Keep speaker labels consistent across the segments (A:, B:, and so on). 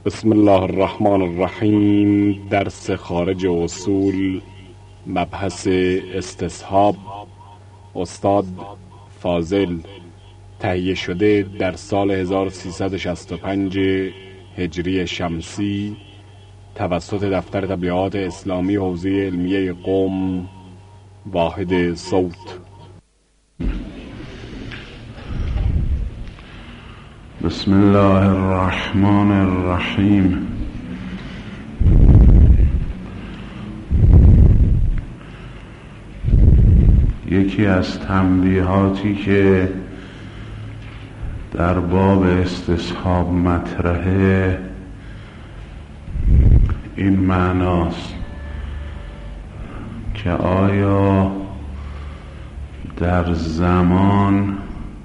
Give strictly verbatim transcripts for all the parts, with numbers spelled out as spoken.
A: بسم الله الرحمن الرحیم. درس خارج اصول، مبحث استصحاب، استاد فاضل، تهیه شده در سال هزار و سیصد و شصت و پنج هجری شمسی توسط دفتر تبلیغات اسلامی حوزه علمیه قم، واحد صوت.
B: بسم الله الرحمن الرحیم. یکی از تنبیهاتی که در باب استصحاب مطرحه این معناست که آیا در زمان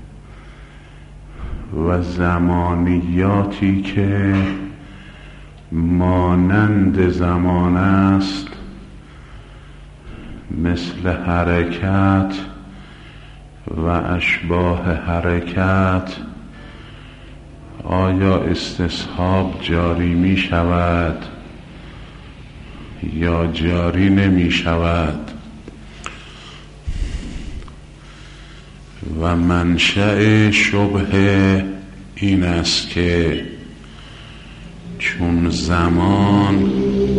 B: و زمانیاتی که مانند زمان است، مثل حرکت و اشباه حرکت، آیا استصحاب جاری می شود یا جاری نمی شود؟ و منشأ شبهه این است که چون زمان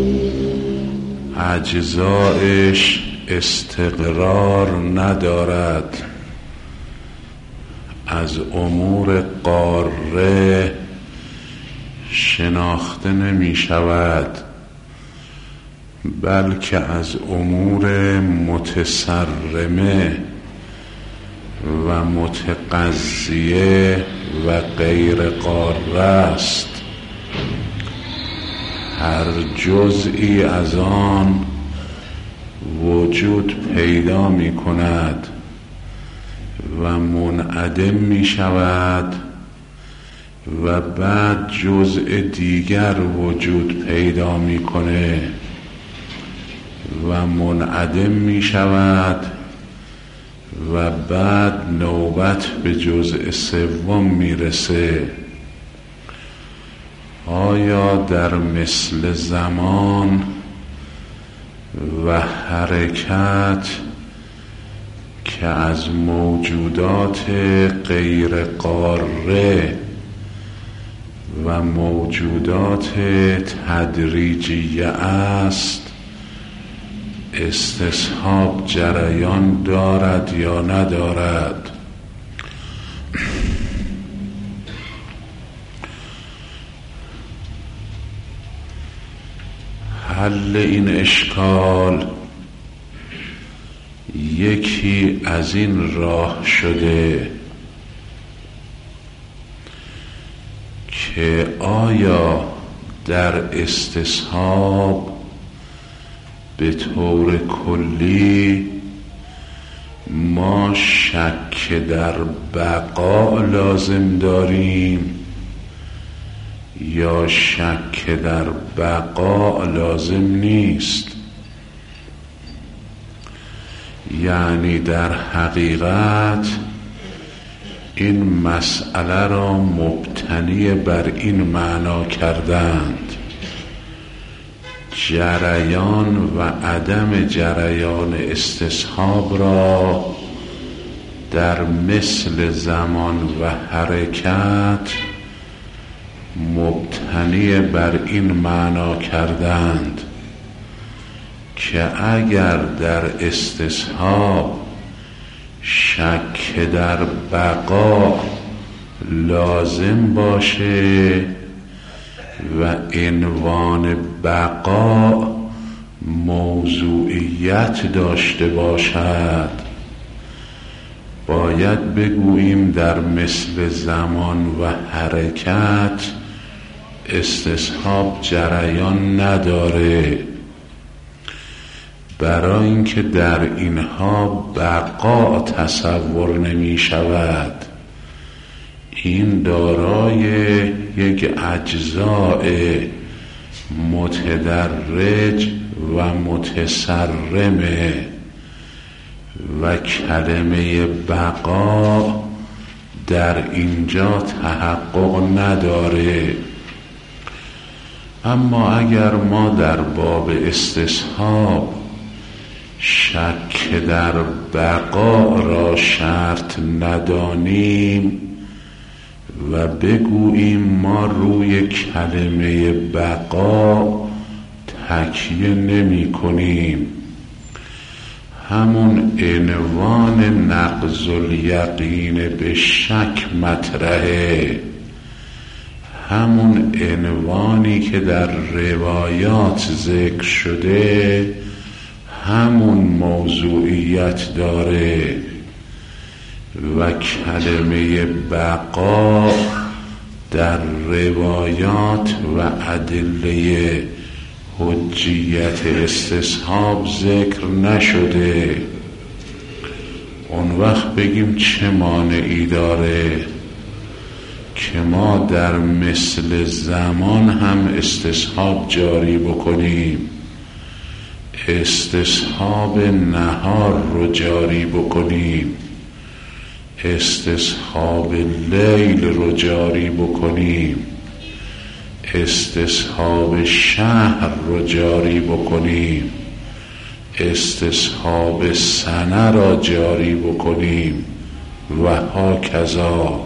B: اجزایش استقرار ندارد، از امور قاره شناخته نمی شود، بلکه از امور متصرمه و متقضیه و غیر قاره است. هر جزئی از آن وجود پیدا می کند و منعدم می شود و بعد جزء دیگر وجود پیدا می کنه و منعدم می شود و بعد نوبت به جزء سوم میرسه. آیا در مثل زمان و حرکت که از موجودات غیر قاره و موجودات تدریجیه است، استصحاب جریان دارد یا ندارد؟ حل این اشکال یکی از این راه شده که آیا در استصحاب به طور کلی ما شک در بقا لازم داریم یا شک در بقا لازم نیست؟ یعنی در حقیقت این مسئله را مبتنی بر این معنا کردند: جریان و عدم جریان استصحاب را در مثل زمان و حرکت مبتنی بر این معنا کردند که اگر در استصحاب شک در بقا لازم باشه و عنوان بقا موضوعیت داشته باشد، باید بگوییم در مثل زمان و حرکت استصحاب جریان نداره، برای اینکه در اینها بقا تصور نمی شود. این دارای یک اجزاء متدرج و متصرمه و کلمه بقا در اینجا تحقق نداره. اما اگر ما در باب استصحاب شک در بقا را شرط ندانیم و بگوییم ما روی کلمه بقا تکیه نمی کنیم، همون عنوان نقض الیقین به شک مطرحه، همون عنوانی که در روایات ذکر شده همون موضوعیت داره و کلمه بقا در روایات و ادله حجیت استصحاب ذکر نشده. اون وقت بگیم چه مانعی داره که ما در مثل زمان هم استصحاب جاری بکنیم، استصحاب نهار رو جاری بکنیم، استصحاب لیل رو جاری بکنیم، استصحاب شهر رو جاری بکنیم، استصحاب سنه را جاری بکنیم و هاکذا.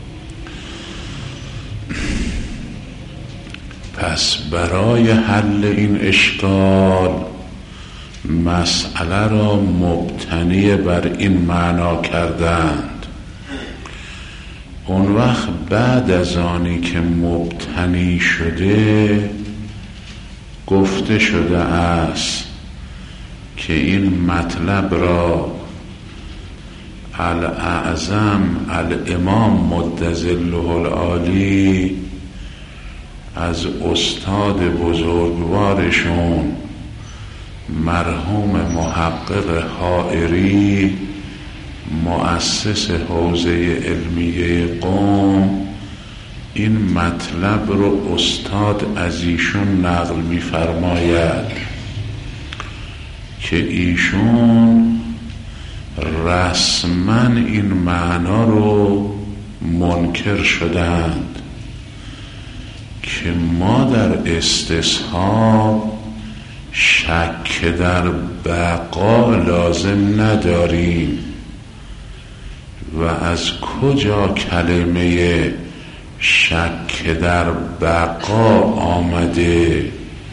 B: پس برای حل این اشکال مسئله را مبتنی بر این معنا کردند. اون وقت بعد از آنی که مبتنی شده گفته شده است که این مطلب را الاعظم الامام مدظله العالی از استاد بزرگوارشون مرحوم محقق حائری مؤسس حوزه علمیه قم این مطلب رو استاد از ایشون نقل می فرماید که ایشون رسما این معنا رو منکر شدند که ما در استصحاب شک در بقا لازم نداریم و از کجا کلمه شک در بقا آمده؟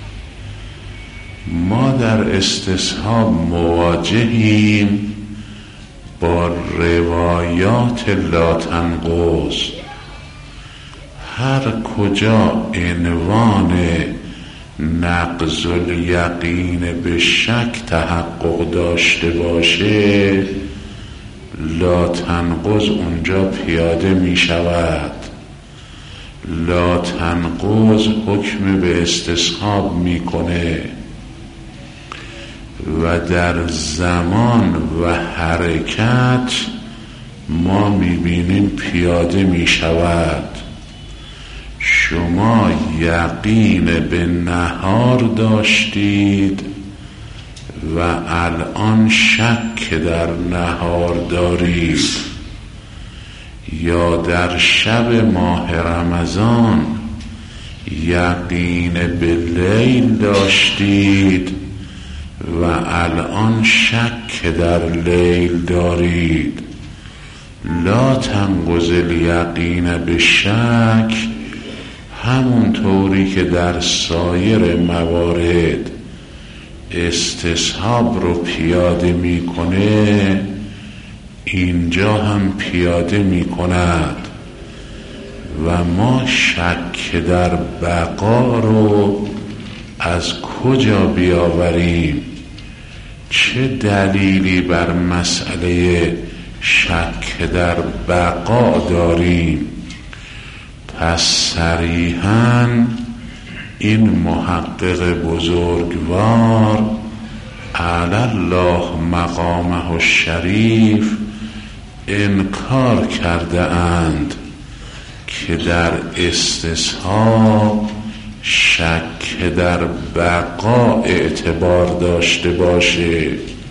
B: ما در استصحاب مواجهیم با روایات لا تنقض، هر کجا عنوان نقض الیقین به شک تحقق داشته باشه لا تنقض اونجا پیاده می شود. لا تنقض حکم به استصحاب می کنه و در زمان و حرکت ما می بینیم پیاده می شود. شما یقین به نهار داشتید و الان شک در نهار دارید، یا در شب ماه رمضان یقین به لیل داشتید و الان شک در لیل دارید. لا تنقض الیقین به شک همون طوری که در سایر موارد استصحاب رو پیاده میکنه اینجا هم پیاده میکند و ما شک در بقا رو از کجا بیاوریم؟ چه دلیلی بر مسئله شک در بقا داریم؟ پس صریحاً این محقق بزرگوار اعلی الله مقامه الشریف انکار کرده اند که در استصحاب شک در بقا اعتبار داشته باشه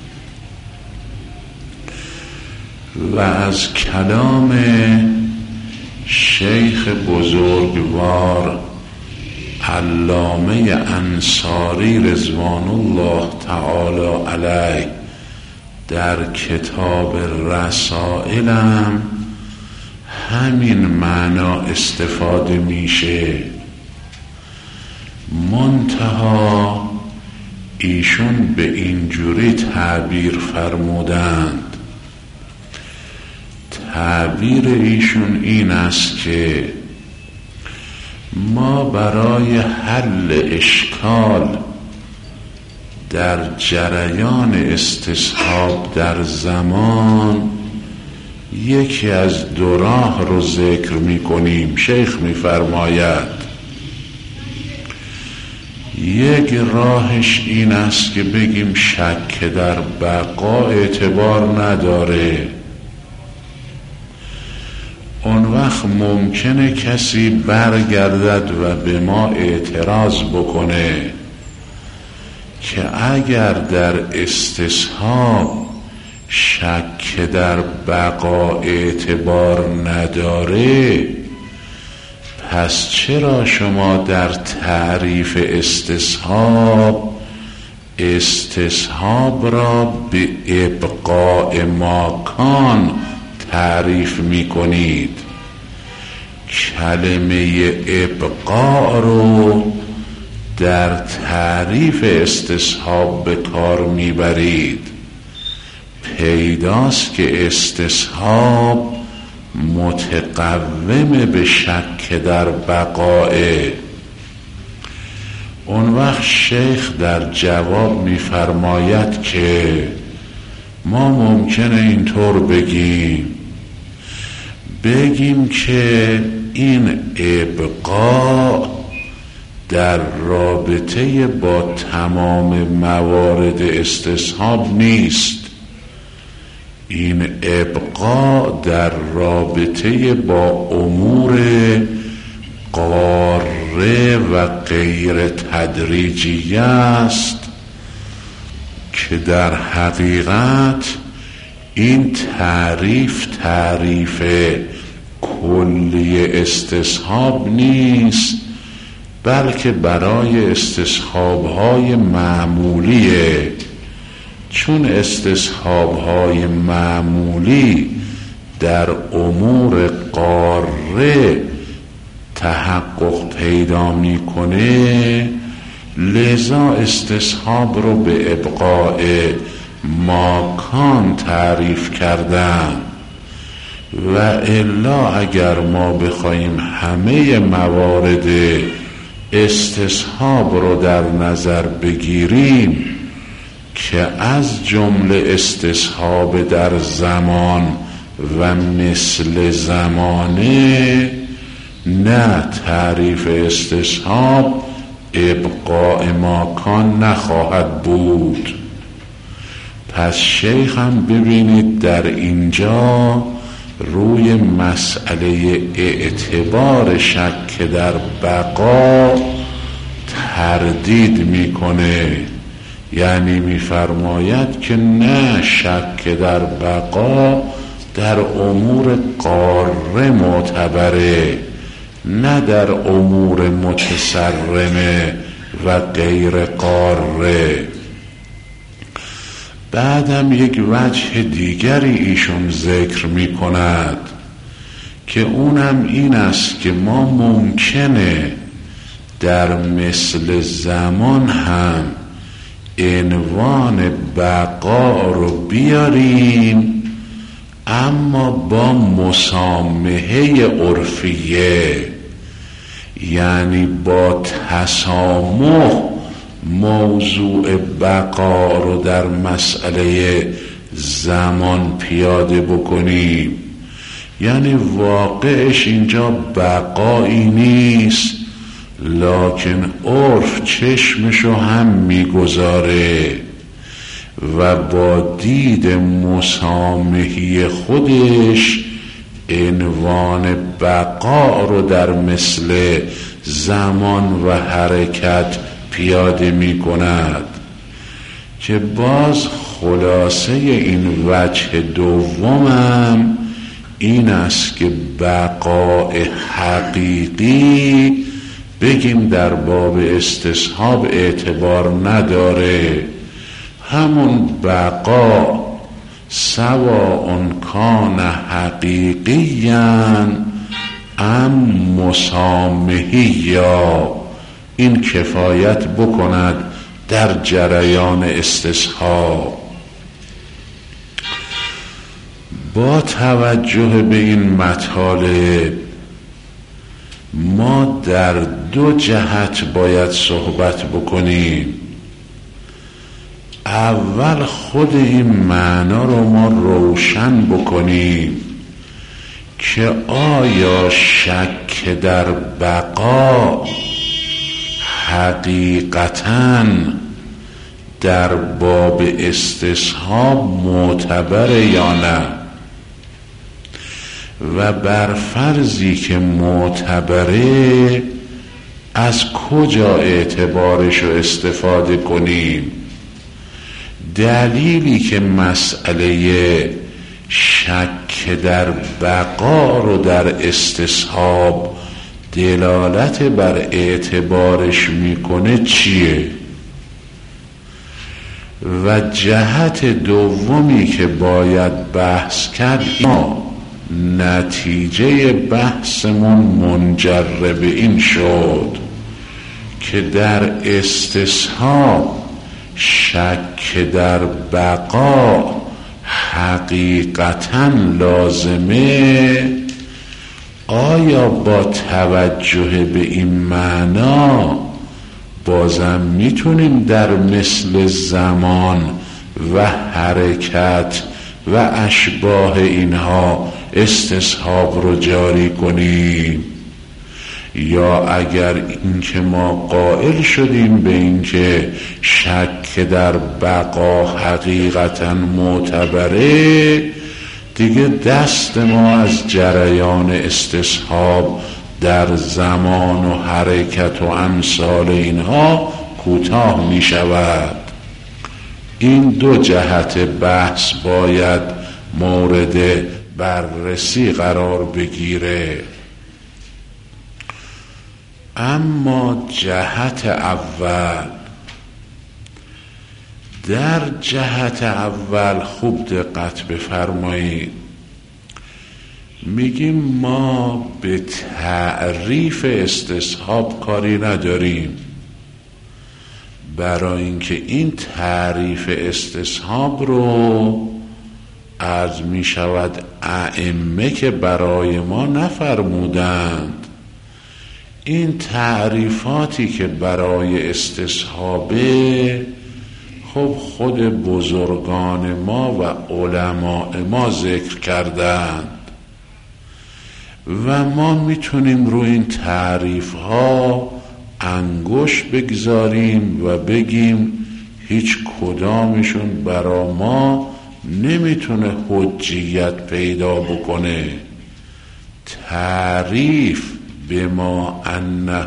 B: و از کلام شیخ بزرگوار علامه انصاری رضوان الله تعالی علیه در کتاب رسائلم همین معنا استفاده میشه، منتها ایشون به اینجوری تعبیر فرمودند. تعبیر ایشون این است که ما برای حل اشکال در جریان استصحاب در زمان یکی از دو راه رو ذکر می کنیم. شیخ می فرماید یک راهش این است که بگیم شک در بقا اعتبار نداره. اون وقت ممکنه کسی برگردد و به ما اعتراض بکنه که اگر در استصحاب شک در بقا اعتبار نداره، پس چرا شما در تعریف استصحاب استصحاب را به ابقاء ماکان تعریف می کنید؟ کلمه ابقاء رو در تعریف استصحاب به کار می برید. پیداست که استصحاب متقوم به شک در بقائه. اون وقت شیخ در جواب می فرماید که ما ممکنه اینطور بگیم بگیم که این ابقاء در رابطه با تمام موارد استصحاب نیست، این ابقاء در رابطه با امور قاره و غیر تدریجی است که در حقیقت این تعریف تعریف کلی استصحاب نیست، بلکه برای استصحاب‌های معمولیه. چون استصحاب‌های معمولی در امور قاره تحقق پیدا میکنه، لذا استصحاب رو به ابقاء ماکان تعریف کردن. و الا اگر ما بخوایم همه موارد استصحاب رو در نظر بگیریم که از جمله استصحاب در زمان و مثل زمانه، نه، تعریف استصحاب ابقاء ماکان نخواهد بود. پس شیخ هم ببینید در اینجا روی مسئله اعتبار شک در بقا تردید میکنه، یعنی میفرماید که نه، شک در بقا در امور قاره معتبره، نه در امور متسرمه و غیر قاره. بعدم یک وجه دیگری ایشون ذکر می کند که اونم این است که ما ممکنه در مثل زمان هم عنوان بقا رو بیاریم، اما با مسامحه عرفیه، یعنی با تسامح موضوع بقا رو در مسئله زمان پیاده بکنیم. یعنی واقعش اینجا بقایی نیست، لکن عرف چشمشو هم میگذاره و با دید مسامحی خودش عنوان بقا رو در مثل زمان و حرکت پیاده می کند، که باز خلاصه این وجه دومم این است که بقای حقیقی بگیم در باب استصحاب اعتبار نداره. همون بقا سواء کان حقیقیاً ام مسامحیا، این کفایت بکند در جریان استصحاب. با توجه به این مطالب ما در دو جهت باید صحبت بکنیم. اول خود این معنا رو ما روشن بکنیم که آیا شک در بقا حقیقتاً در باب استصحاب معتبره یا نه، و بر فرضی که معتبره از کجا اعتبارش رو استفاده کنیم. دلیلی که مسئله شک در بقا رو در استصحاب دلالت بر اعتبارش میکنه چیه؟ و جهت دومی که باید بحث کرد، ما نتیجه بحثمون منجر به این شد که در استصحاب شک در بقا حقیقتاً لازمه. آیا با توجه به این معنا بازم میتونیم در مثل زمان و حرکت و اشباه اینها استصحاب رو جاری کنیم؟ یا اگر اینکه ما قائل شدیم به اینکه شک در بقا حقیقتا معتبره، دیگه دست ما از جریان استصحاب در زمان و حرکت و امثال اینها کوتاه می شود. این دو جهت بحث باید مورد بررسی قرار بگیره. اما جهت اول، در جهت اول خوب دقت بفرمایید. میگیم ما به تعریف استصحاب کاری نداریم، برای اینکه این تعریف استصحاب رو عرض می شود ائمه که برای ما نفرمودند. این تعریفاتی که برای استصحابه خب خود بزرگان ما و علماء ما ذکر کردند و ما میتونیم روی این تعریف ها انگشت بگذاریم و بگیم هیچ کدامشون برا ما نمیتونه حجیت پیدا بکنه. تعریف بما انه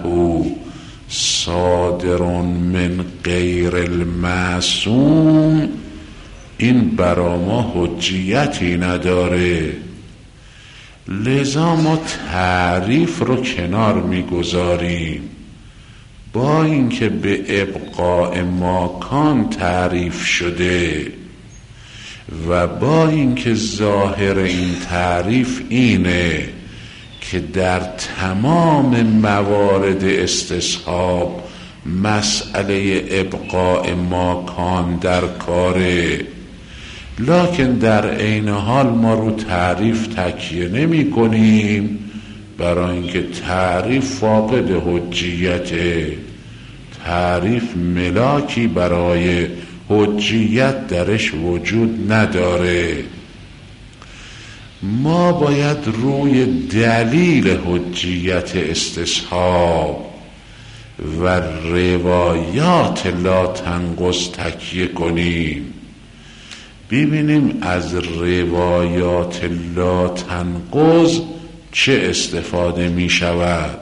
B: صادر من غیر المعصوم، این برا ما حجیتی نداره. لذا ما تعریف رو کنار میگذاریم، با اینکه به ابقاء ماکان تعریف شده و با اینکه ظاهر این تعریف اینه که در تمام موارد استصحاب مسئله ابقاء ماکان در کاره، لکن در عین حال ما رو تعریف تکیه نمی کنیم، برای اینکه تعریف فاقد حجیته. تعریف ملاکی برای حجیت درش وجود نداره. ما باید روی دلیل حجیت استصحاب و روایات لا تنقض تکیه کنیم، ببینیم از روایات لا تنقض چه استفاده می شود.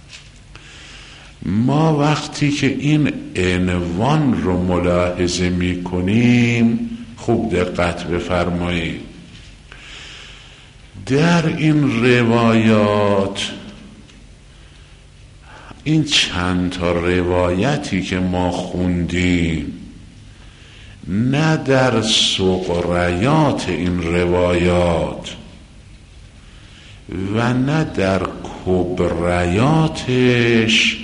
B: ما وقتی که این عنوان رو ملاحظه می کنیم، خوب دقت بفرمایید. در این روایات این چند تا روایتی که ما خوندیم نه در سغریات این روایات و نه در کبریاتش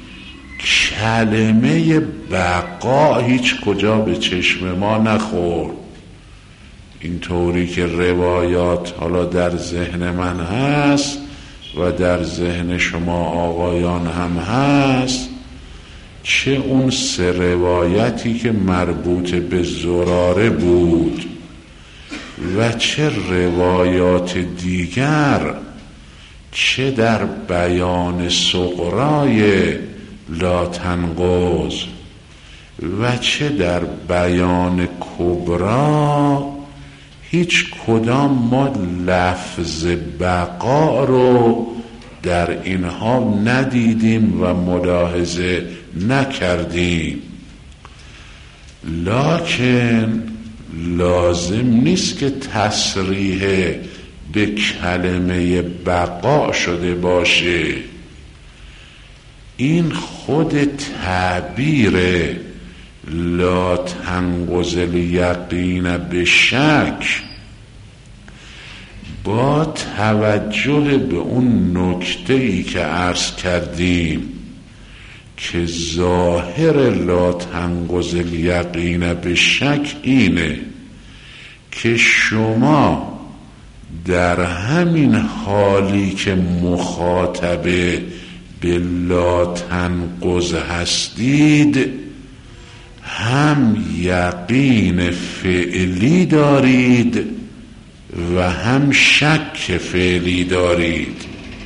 B: کلمه بقا هیچ کجا به چشم ما نخورد. اینطوری که روایات حالا در ذهن من هست و در ذهن شما آقایان هم هست، چه اون سه روایتی که مربوط به زراره بود و چه روایات دیگر، چه در بیان سغرای لا تنقض و چه در بیان کبرا، هیچ کدام ما لفظ بقا رو در اینها ندیدیم و ملاحظه نکردیم. لکن لازم نیست که تصریح به کلمه بقا شده باشه. این خود تعبیر لا تنقض الیقین به شک با توجه به اون نکته‌ای که عرض کردیم که ظاهر لا تنقض الیقین به شک اینه که شما در همین حالی که مخاطبه به لا تنقض هستید هم یقین فعلی دارید و هم شک فعلی دارید.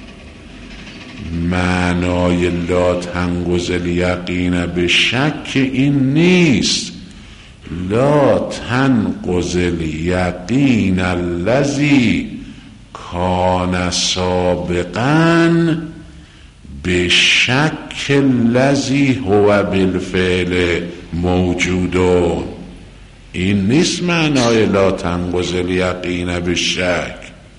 B: معنای لا تنقض الیقین به شک این نیست لا تنقض الیقین الذی کان سابقا به شک الذی هو بالفعل موجودون. این نیست معنای لا تنقض الیقین به شک.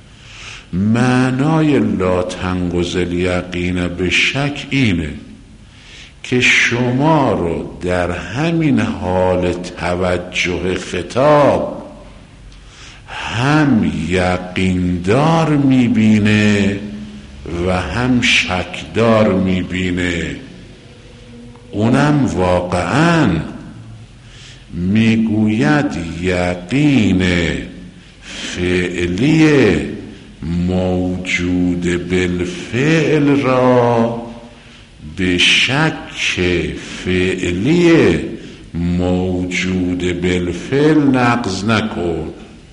B: معنای لا تنقض الیقین به شک اینه که شما رو در همین حال توجه خطاب هم یقیندار میبینه و هم شکدار میبینه. اونم واقعاً میگوید یقین فعلی موجود بالفعل را به شک فعلی موجود بالفعل نقض نکن.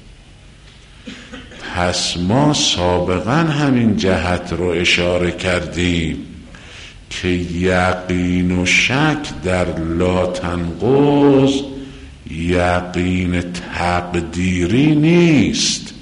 B: پس ما سابقا همین جهت رو اشاره کردیم که یقین و شک در لا تنقض یقین تقدیری نیست،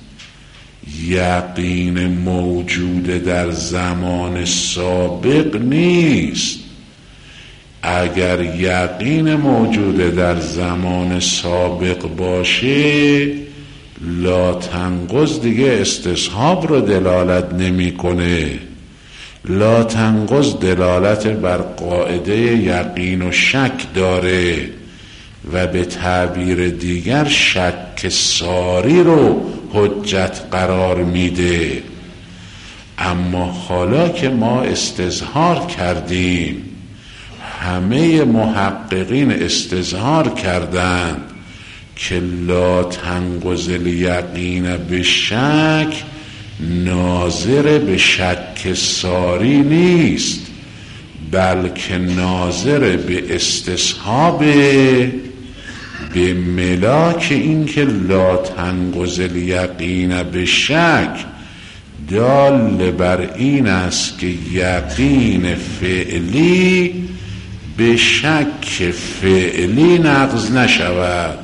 B: یقین موجود در زمان سابق نیست. اگر یقین موجود در زمان سابق باشه لا تنقض دیگه استصحاب رو دلالت نمیکنه. لا تنقض دلالت بر قاعده یقین و شک داره و به تعبیر دیگر شک ساری رو حجت قرار میده. اما حالا که ما استظهار کردیم، همه محققین استظهار کردند که لا تنقض الیقین به شک ناظر به شک ساری نیست، بلکه ناظر به استصحاب به ملاک این که لا تنقض الیقین به شک دال بر این است که یقین فعلی به شک فعلی نقض نشود.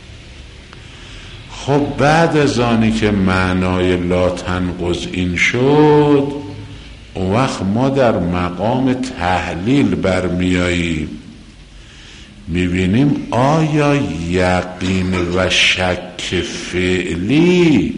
B: خب بعد از آنی که معنای لا تنقض این شد، اون وقت ما در مقام تحلیل برمیاییم، میبینیم آیا یقین و شک فعلی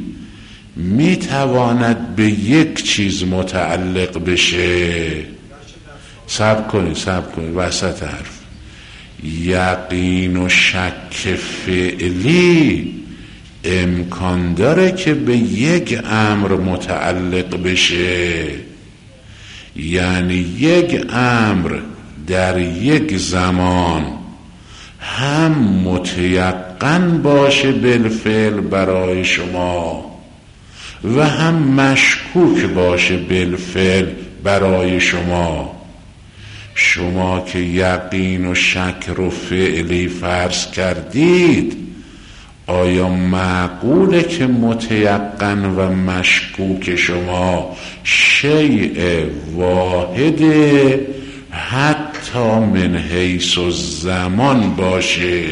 B: میتواند به یک چیز متعلق بشه صبر کنی صبر کنی وسط حرف. یقین و شک فعلی امکان داره که به یک امر متعلق بشه، یعنی یک امر در یک زمان هم متیقن باشه بالفعل برای شما و هم مشکوک باشه بالفعل برای شما. شما که یقین و شک رو فعلی فرض کردید، آیا معقوله که متیقن و مشکوک شما شیء واحد حتی من حیث الزمان باشه؟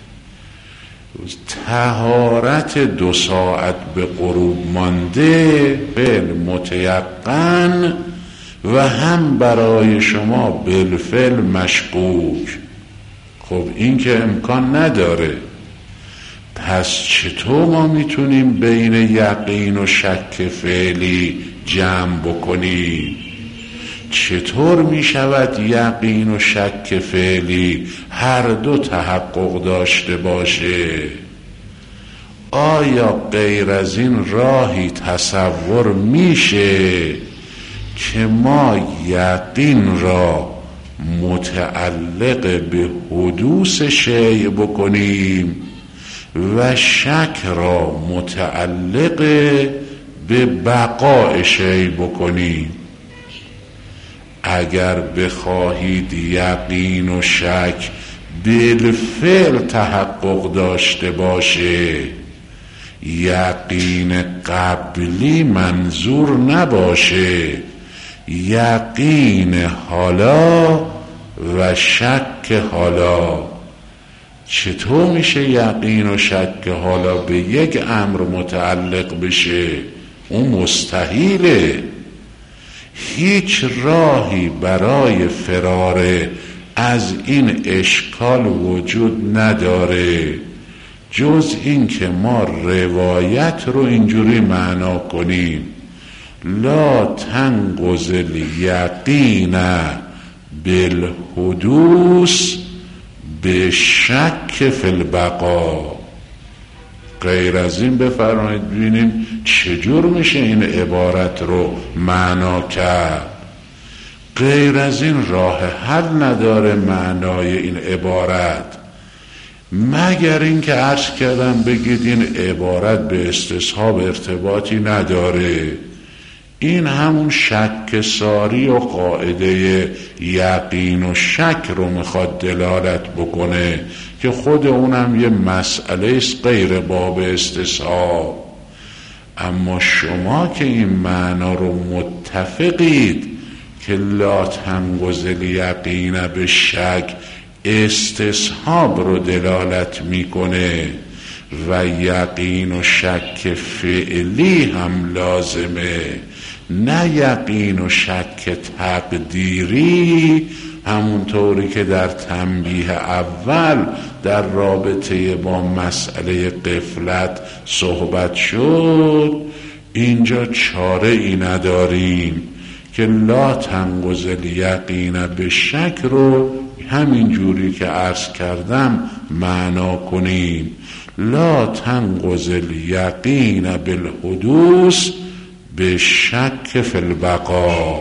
B: طهارت دو ساعت به غروب مانده فعل متیقن و هم برای شما بالفعل مشکوک. خب این که امکان نداره. پس چطور ما میتونیم بین یقین و شک فعلی جمع بکنیم؟ چطور میشود یقین و شک فعلی هر دو تحقق داشته باشه؟ آیا غیر از این راهی تصور میشه که ما یقین را متعلق به حدوث شیء بکنیم و شک را متعلق به بقاء شیء بکنیم؟ اگر بخواهید یقین و شک بالفعل تحقق داشته باشه، یقین قبلی منظور نباشه، یقین حالا و شک حالا. چطور میشه یقین و شک حالا به یک امر متعلق بشه؟ اون مستحیله. هیچ راهی برای فرار از این اشکال وجود نداره جز این که ما روایت رو اینجوری معنا کنیم: لا تنقض الیقین بالحدوث بشک فی البقا. غیر از این بفرمایید ببینیم چجور میشه این عبارت رو معنا کرد. غیر از این راه حل نداره معنای این عبارت، مگر اینکه عرض کردم بگید این عبارت به استصحاب ارتباطی نداره. این همون شک ساری و قاعده یقین و شک رو میخواد دلالت بکنه که خود اونم یه مسئله است غیر باب استصحاب. اما شما که این معنا رو متفقید که لا تنقض الیقین به شک استصحاب رو دلالت میکنه و یقین و شک فعلی هم لازمه، نه یقین و شک تقدیری، همونطوری که در تنبیه اول در رابطه با مسئله غفلت صحبت شد. اینجا چاره ای نداریم که لا تنقض الیقین به شک رو همین جوری که عرض کردم معنا کنیم: لا تنقض الیقین بالحدوث بشک فی البقا.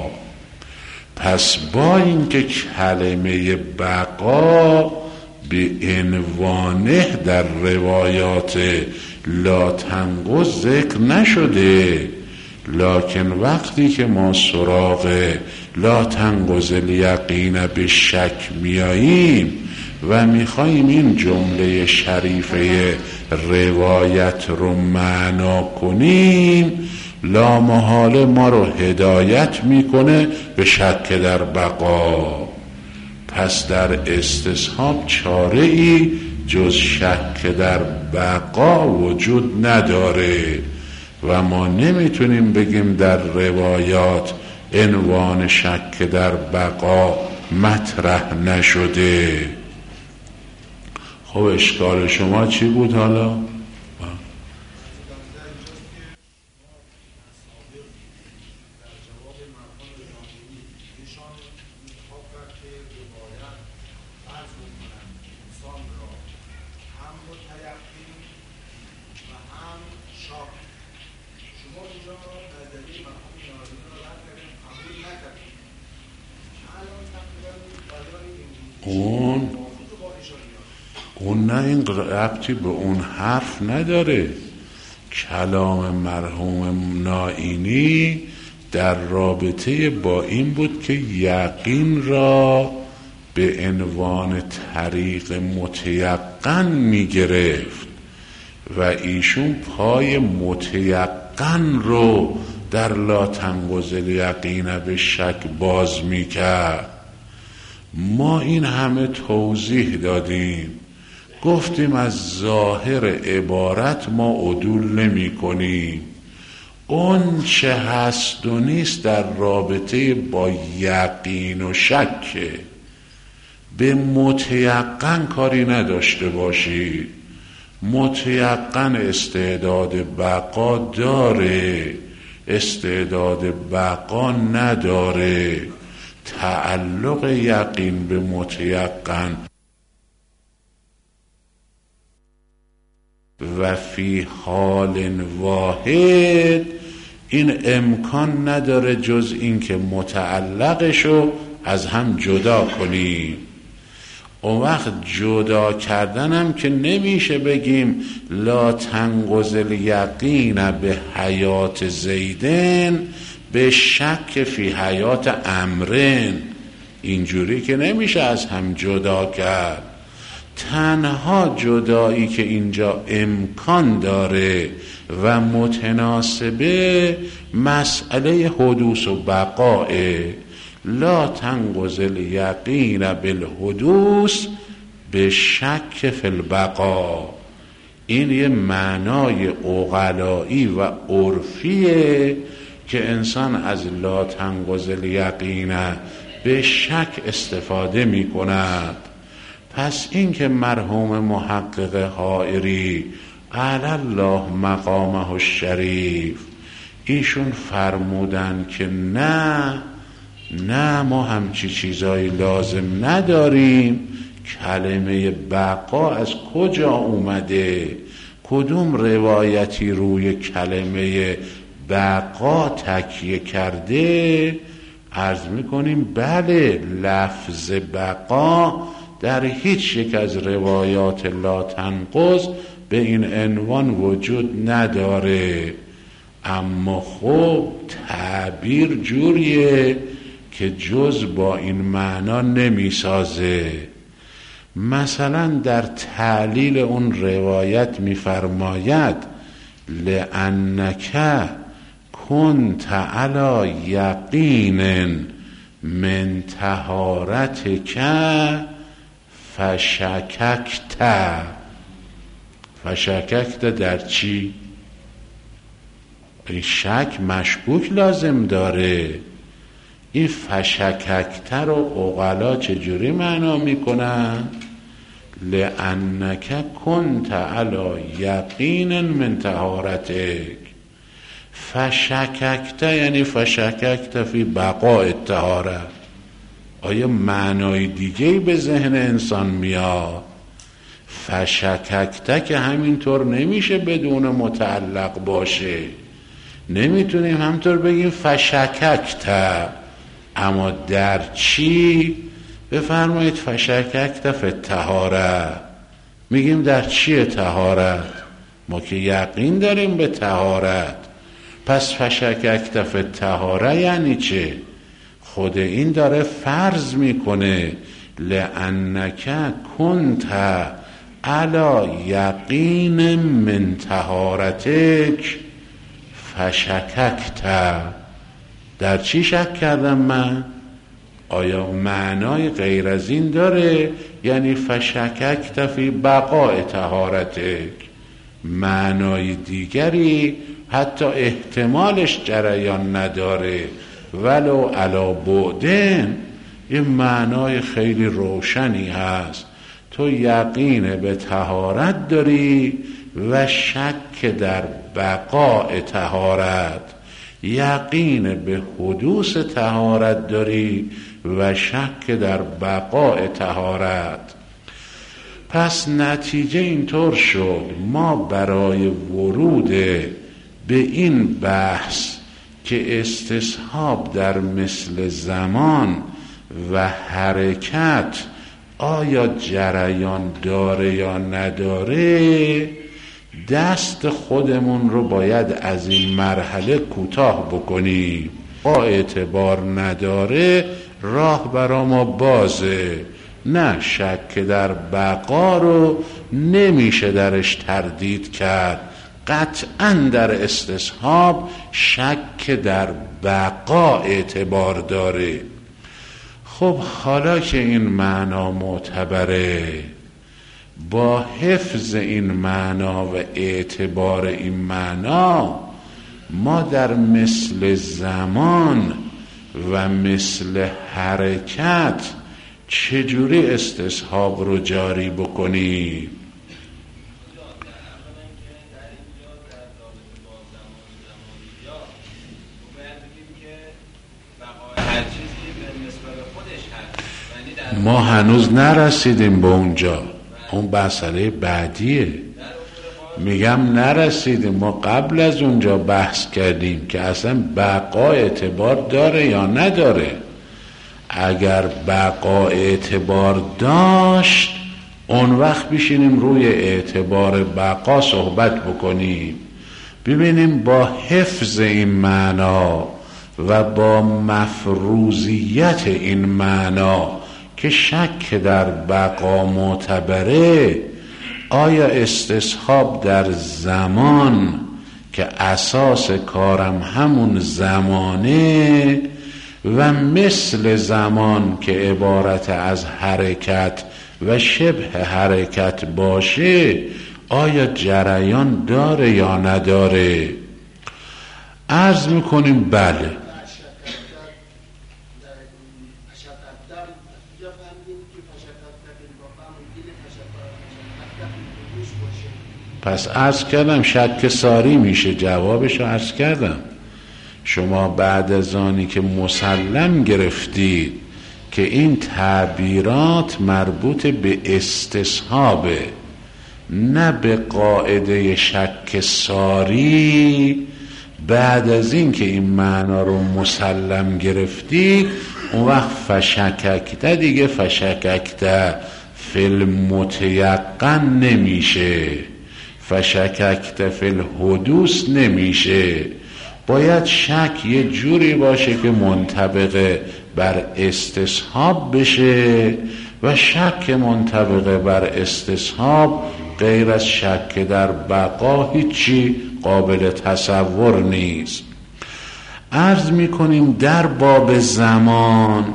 B: پس با اینکه کلمه بقا به عنوانه در روایات لا تنقض ذکر نشده، لکن وقتی که ما سراغ لا تنقض الیقین به شک میاییم و میخواییم این جمله شریفه روایت رو معنا کنیم، لا محاله ما رو هدایت میکنه به شک در بقا. پس در استصحاب چاره ای جز شک در بقا وجود نداره و ما نمیتونیم بگیم در روایات عنوان شک در بقا مطرح نشده. خب اشکال شما چی بود حالا؟ اون اون نه، این ربطی به اون حرف نداره. کلام مرحوم نائینی در رابطه با این بود که یقین را به عنوان طریق متیقن می گرفت و ایشون پای متیقن رو در لا تنقض الیقین به شک باز می کرد. ما این همه توضیح دادیم، گفتیم از ظاهر عبارت ما عدول نمی کنیم. اون چه هست و نیست در رابطه با یقین و شک، به متیقن کاری نداشته باشید. متیقن استعداد بقا داره، استعداد بقا نداره. تعلق یقین به متیقن و فی حال واحد این امکان نداره جز این که متعلقشو از هم جدا کنیم. اون وقت جدا کردنم که نمیشه بگیم لا تنقض الیقین به حیات زیدن به شک فی حیات امرن. اینجوری که نمیشه از هم جدا کرد. تنها جدایی که اینجا امکان داره و متناسبه مسئله حدوث و بقاء. لا تنقض الیقین بالحدوث به شک فی البقاء. این یه معنای عقلایی و عرفیه که انسان از لا تنقض الیقین به شک استفاده می کند. پس این که مرحوم محقق حائری علی الله مقامه الشریف ایشون فرمودن که نه نه ما همچی چیزایی لازم نداریم. کلمه بقا از کجا اومده؟ کدوم روایتی روی کلمه بقا تکیه کرده؟ عرض میکنیم بله، لفظ بقا در هیچ یک از روایات لا تنقض به این عنوان وجود نداره. اما خب تعبیر جوریه که جز با این معنا نمیسازه. مثلا در تعلیل اون روایت میفرماید لأنک کنت علی یقین من طهارتک فشککت. فشککت در چی؟ این شک مشکوک لازم داره. این فشککت رو عقلا چجوری معنا میکنن؟ لأنک کنت علی یقین من طهارتک. فشککت یعنی فشککت فی بقاء الطهاره. آیا معنای دیگه‌ای به ذهن انسان میاد؟ فشککت که همینطور نمیشه بدون متعلق باشه. نمیتونیم همطور بگیم فشککت. اما در چی؟ بفرمایید فشککت فی الطهاره. میگیم در چیه طهارت؟ ما که یقین داریم به طهارت. پس فشککت فی الطهاره یعنی چه؟ خود این داره فرض میکنه لأنک کنت علی یقین من طهارتک فشککت. در چی شک کردم من؟ آیا معنای غیر از این داره؟ یعنی فشککت فی بقاء طهارتک. معنای دیگری حتی احتمالش جریان نداره ولو علی بعدن. این معنای خیلی روشنی هست. تو یقین به طهارت داری و شک در بقاء طهارت. یقین به حدوث طهارت داری و شک در بقاء طهارت. پس نتیجه اینطور شد ما برای ورود به این بحث که استصحاب در مثل زمان و حرکت آیا جریان داره یا نداره، دست خودمون رو باید از این مرحله کوتاه بکنیم. با اعتبار نداره، راه برا ما بازه. نه، شک در بقا رو نمیشه درش تردید کرد. قطعا در استصحاب شک در بقا اعتبار داره. خب حالا که این معنا معتبره، با حفظ این معنا و اعتبار این معنا، ما در مثل زمان و مثل حرکت چجوری استصحاب رو جاری بکنیم؟ ما هنوز نرسیدیم به اونجا، اون مسئله بعدیه. میگم نرسیدیم، ما قبل از اونجا بحث کردیم که اصلا بقا اعتبار داره یا نداره. اگر بقا اعتبار داشت، اون وقت بشینیم روی اعتبار بقا صحبت بکنیم، ببینیم با حفظ این معنا و با مفروضیت این معنا که شک در بقا معتبره، آیا استصحاب در زمان که اساس کارم همون زمانه و مثل زمان که عبارت از حرکت و شبه حرکت باشه، آیا جریان داره یا نداره؟ عرض میکنیم بله. پس عرض کردم شک ساری میشه، جوابش رو عرض کردم. شما بعد از آنی که مسلم گرفتید که این تعبیرات مربوط به استصحابه نه به قاعده شک ساری، بعد از این که این معنا رو مسلم گرفتید، اون وقت فشککته دیگه فشککته فی المتیقن نمیشه، فشککته فی الحدوث نمیشه. باید شک یه جوری باشه که منطبق بر استصحاب بشه و شک منطبق بر استصحاب غیر از شک در بقا هیچی قابل تصور نیست. عرض میکنیم در باب زمان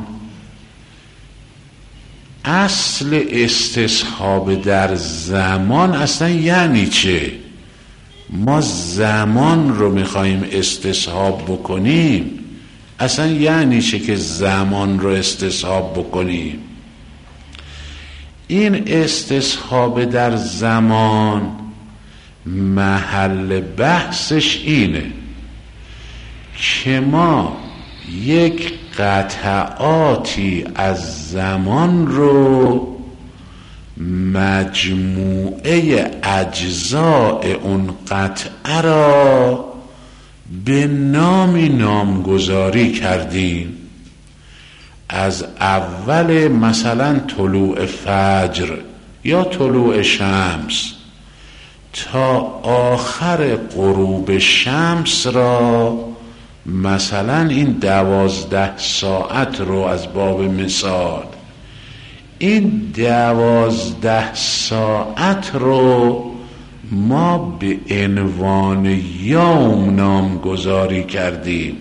B: اصل استصحاب در زمان اصلا یعنی چه؟ ما زمان رو میخواییم استصحاب بکنیم، اصلا یعنی چه که زمان رو استصحاب بکنیم؟ این استصحاب در زمان محل بحثش اینه که ما یک قطعاتی از زمان رو مجموعه اجزاء اون قطعه را به نامی نامگذاری کردیم. از اول مثلا طلوع فجر یا طلوع شمس تا آخر غروب شمس را، مثلا این دوازده ساعت رو از باب مثال، این دوازده ساعت رو ما به عنوان یوم نامگذاری کردیم،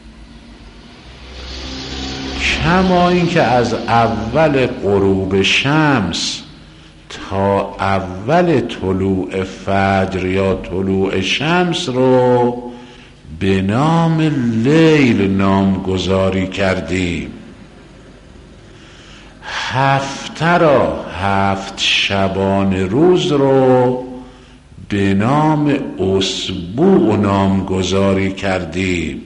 B: کما این که از اول غروب شمس تا اول طلوع فجر یا طلوع شمس رو به نام لیل نامگذاری کردیم. هفته را، هفت شبان روز رو به نام اسبوع نامگذاری کردیم.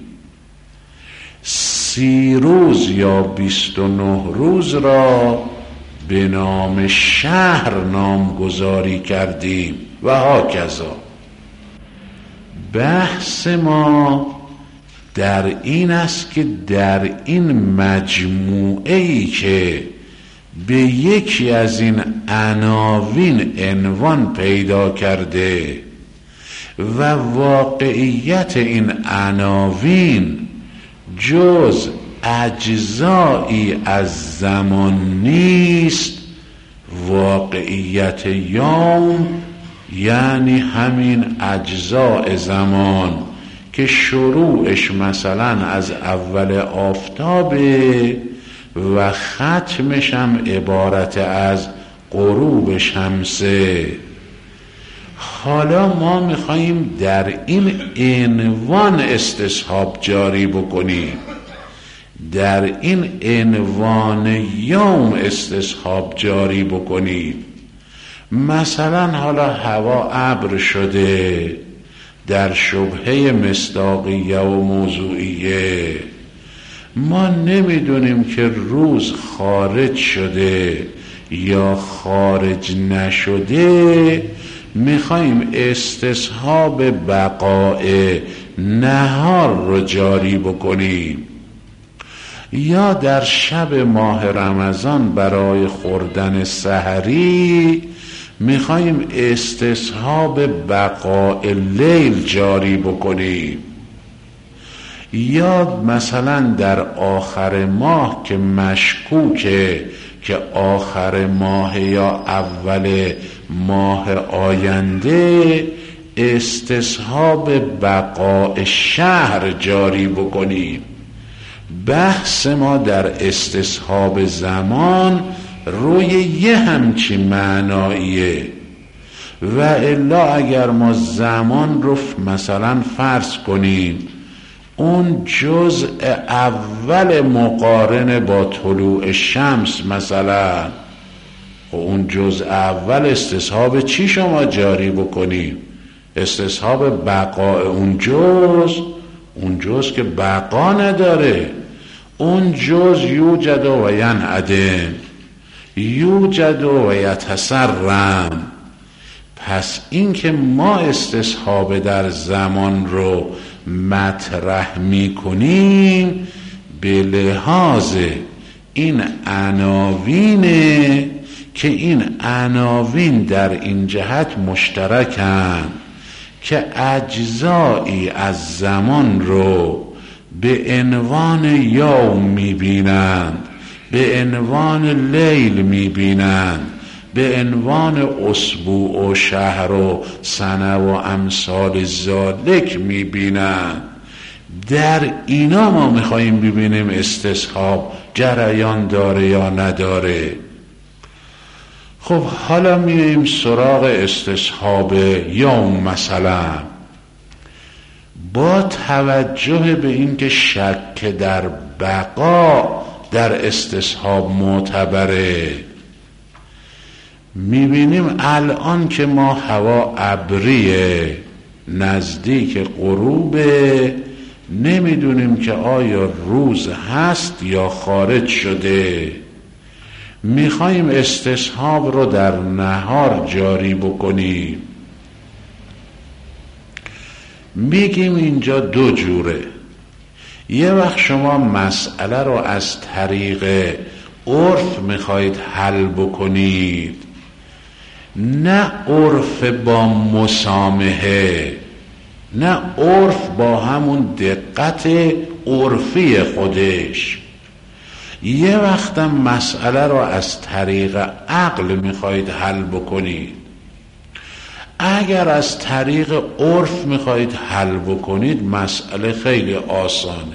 B: سی روز یا بیست و نه روز را به نام شهر نامگذاری کردیم و هاکذا. بحث ما در این است که در این مجموعه‌ای که به یکی از این عناوین عنوان پیدا کرده و واقعیت این عناوین جز اجزایی از زمان نیست، واقعیت یوم یعنی همین اجزاء زمان که شروعش مثلا از اول آفتابه و ختمش هم عبارت از غروب شمسه. حالا ما میخواییم در این عنوان استصحاب جاری بکنیم، در این عنوان یوم استصحاب جاری بکنیم. مثلا حالا هوا ابر شده، در شبهه مصداقیه و موضوعیه ما نمیدونیم که روز خارج شده یا خارج نشده، میخوایم استصحاب بقاء نهار رو جاری بکنیم. یا در شب ماه رمضان برای خوردن سحری میخوایم استصحاب بقاء لیل جاری بکنیم. یا مثلا در آخر ماه که مشکوکه که آخر ماه یا اول ماه آینده استصحاب بقاء شهر جاری بکنیم. بحث ما در استصحاب زمان روی یه همچی معناییه. و الا اگر ما زمان رو مثلا فرض کنیم اون جزء اول مقارن با طلوع شمس مثلا، و اون جزء اول استصحاب چی شما جاری بکنیم؟ استصحاب بقاء اون جزء، اون جزء که بقا نداره، اون جزء یوجد و ینعدم، یوجد و یتسرم. پس این که ما استصحاب در زمان رو مطرح می کنیم به لحاظ این عناوینه که این عناوین در این جهت مشترکن که اجزایی از زمان رو به عنوان یوم می بینند، به عنوان لیل می بینند، به عنوان اسبوع و شهر و سنه و امثال ذالک می بینند. در اینا ما می خواهیم ببینیم استصحاب جریان داره یا نداره. خب حالا میایم سراغ استصحاب یوم. مثلا با توجه به اینکه شک در بقا در استصحاب معتبره، میبینیم الان که ما هوا ابریه نزدیک غروبه، نمیدونیم که آیا روز هست یا خارج شده. میخوایم استصحاب رو در نهار جاری بکنیم. میگیم اینجا دو جوره. یه وقت شما مسئله رو از طریق عرف میخواید حل بکنید، نه عرف با مسامحه، نه عرف با همون دقت عرفی خودش. یه وقتم مسئله رو از طریق عقل میخواید حل بکنید. اگر از طریق عرف میخواید حل بکنید مسئله خیلی آسانه.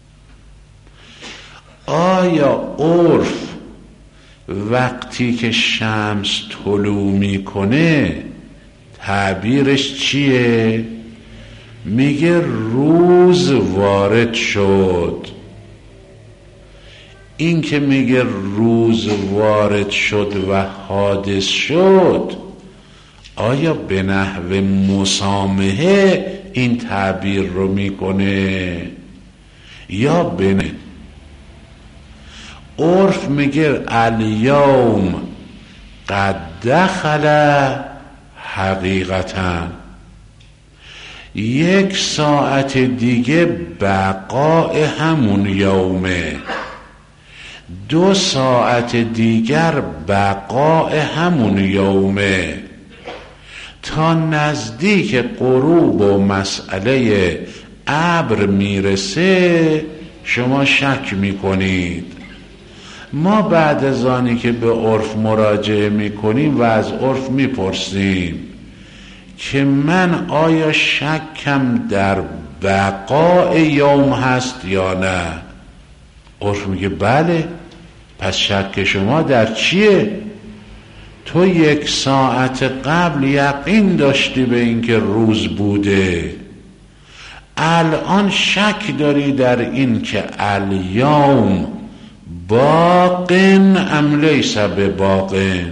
B: آیا عرف وقتی که شمس طلوع میکنه تعبیرش چیه؟ میگه روز وارد شد. این که میگه روز وارد شد و حادث شد، آیا به نحو مسامحه این تعبیر رو میکنه یا به نه؟ عرف میگه الیوم قد دخل حقیقتا، یک ساعت دیگه بقای همون یومه، دو ساعت دیگر بقای همون یومه، تا نزدیک غروب و مسئله ابر میرسه شما شک میکنید. ما بعد از آنی که به عرف مراجعه میکنیم و از عرف میپرسیم که من آیا شکم در بقای یوم هست یا نه؟ عرف میگه بله. پس شک شما در چیه؟ تو یک ساعت قبل یقین داشتی به اینکه روز بوده، الان شک داری در این که الیوم باقن ام لیس بباقن.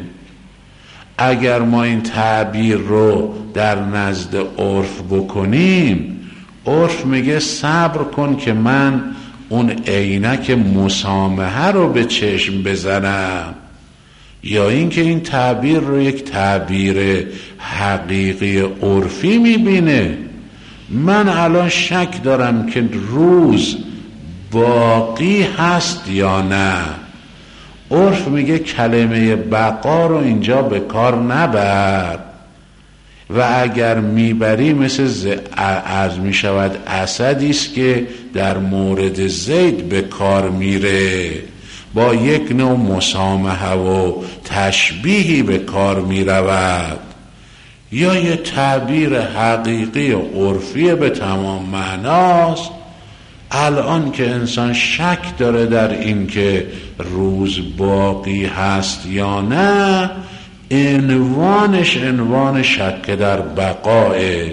B: اگر ما این تعبیر رو در نزد عرف بکنیم، عرف میگه صبر کن که من اون عینک مسامحه رو به چشم بزنم، یا اینکه این تعبیر رو یک تعبیر حقیقی عرفی میبینه. من الان شک دارم که روز باقی هست یا نه. عرف میگه کلمه بقا رو اینجا به کار نبر، و اگر میبری مثل ز... عرض میشود اسدی است که در مورد زید به کار میره، با یک نوع مسامحه و تشبیهی به کار میرود، یا یه تعبیر حقیقی عرفی به تمام معناست. الان که انسان شک داره در این که روز باقی هست یا نه، عنوانش عنوان شک در بقاه.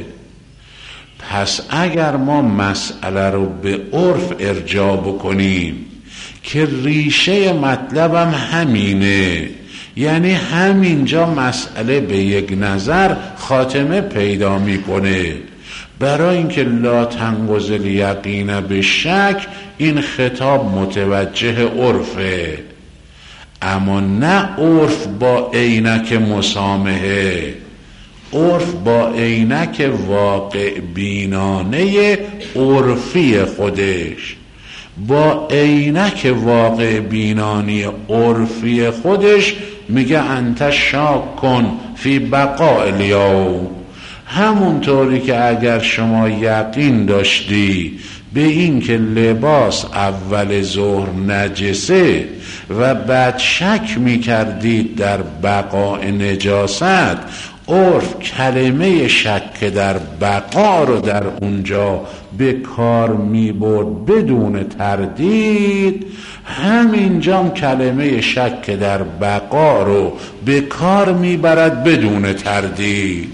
B: پس اگر ما مسئله رو به عرف ارجاع بکنیم که ریشه مطلبم همینه، یعنی همینجا مسئله به یک نظر خاتمه پیدا میکنه، برای اینکه لا تنقض الیقین به شک، این خطاب متوجه عرفه. اما نه عرف با عینک مسامحه، عرف با عینک واقع بینانه عرفی خودش، با عینک واقع بینانی عرفی خودش میگه انت شاک کن فی بقاء الیوم. همونطوری که اگر شما یقین داشتی به این که لباس اول ظهر نجسه و بعد شک میکردید در بقاء نجاست، عرف کلمه شک در بقا رو در اونجا به کار میبرد بدون تردید، همینجام کلمه شک در بقا رو به کار میبرد بدون تردید.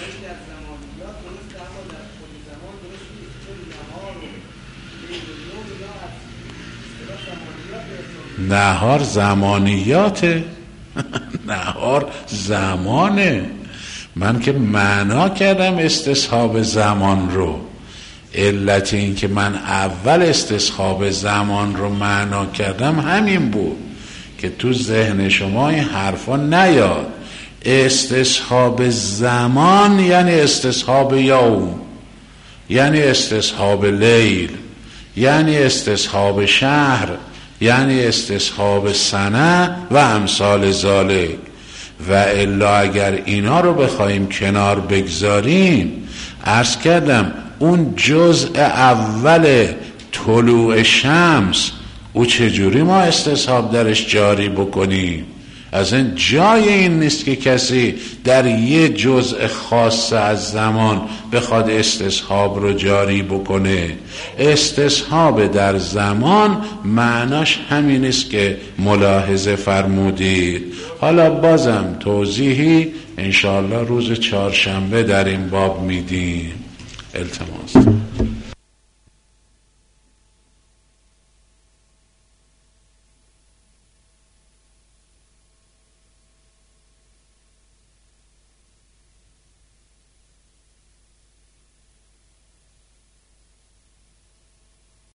B: نهار زمانیاته نهار زمانه. من که معنا کردم استصحاب زمان رو، علت این که من اول استصحاب زمان رو معنا کردم همین بود که تو ذهن شما این حرفا نیاد. استصحاب زمان یعنی استصحاب یوم، یعنی استصحاب لیل، یعنی استصحاب شهر، یعنی استصحاب سنه و امثال ذالک. و الا اگر اینا رو بخوایم کنار بگذاریم، عرض کردم اون جزء اول طلوع شمس او چجوری ما استصحاب درش جاری بکنیم؟ از این جای این نیست که کسی در یه جزء خاص از زمان بخواد استصحاب رو جاری بکنه. استصحاب در زمان معناش همین است که ملاحظه فرمودید. حالا بازم توضیحی انشاءالله روز چهارشنبه در این باب میدیم. التماس.